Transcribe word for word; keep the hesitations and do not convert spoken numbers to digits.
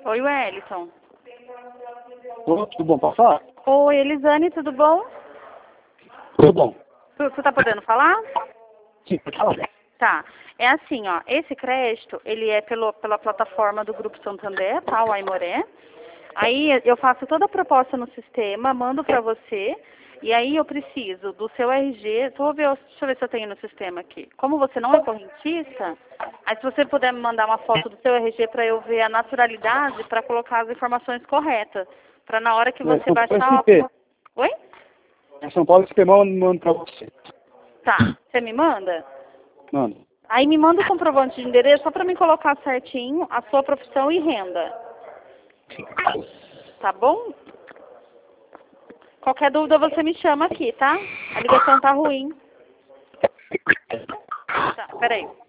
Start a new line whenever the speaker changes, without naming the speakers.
Oi, Wellington.
Ô, tudo bom? Pode falar?
Oi, Elisane, tudo bom?
Tudo bom.
Tu, tu tá podendo falar?
Sim, pode falar.
Tá. É assim, ó, esse crédito, ele é pelo, pela plataforma do Grupo Santander, tá, o Aimoré. Aí eu faço toda a proposta no sistema, mando pra você, e aí eu preciso do seu R G, vou ver, deixa eu ver se eu tenho no sistema aqui. Como você não é correntista, aí se você puder me mandar uma foto do seu R G para eu ver a naturalidade, para colocar as informações corretas, para na hora que
É,
você
São Paulo
baixar...
S P.
Oi?
É São Paulo S P, mando, mando pra você.
Tá, você me manda?
Mano.
Aí me manda o comprovante de endereço só para me colocar certinho a sua profissão e renda. Tá bom? Qualquer dúvida você me chama aqui, tá? A ligação tá ruim. Tá, peraí.